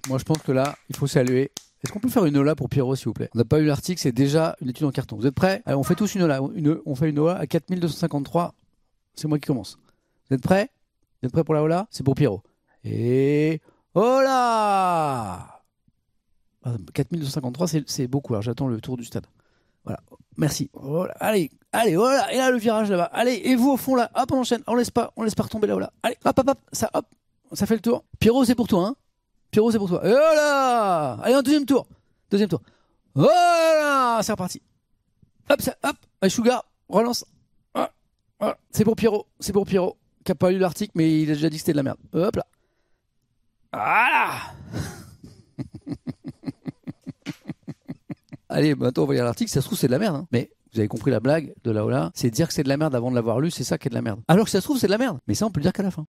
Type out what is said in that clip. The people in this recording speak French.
Moi, je pense que là, il faut saluer. Est-ce qu'on peut faire une Ola pour Pierrot, s'il vous plaît? On n'a pas eu l'article, c'est déjà une étude en carton. Vous êtes prêts? Allez, on fait tous une Ola. On fait une Ola à 4253. C'est moi qui commence. Vous êtes prêts? Vous êtes prêts pour la Ola? C'est pour Pierrot. Et Ola! 4253, c'est beaucoup. Alors j'attends le tour du stade. Voilà. Merci. Voilà. Allez, voilà. Et là, le virage là-bas. Allez, et vous au fond là. Hop, on enchaîne. On laisse pas retomber là. Allez, hop. Ça fait le tour. Pierrot, c'est pour toi, hein. Pierrot, c'est pour toi. Et voilà! Allez, un deuxième tour. Voilà! C'est reparti. Hop. Allez, Sugar, relance. C'est pour Pierrot. Qui n'a pas lu l'article, mais il a déjà dit que c'était de la merde. Hop là. Voilà! Allez, maintenant on va lire l'article, ça se trouve c'est de la merde. Hein. Mais vous avez compris la blague de la Ola, c'est dire que c'est de la merde avant de l'avoir lu, c'est ça qui est de la merde. Alors que ça se trouve c'est de la merde. Mais ça on peut le dire qu'à la fin.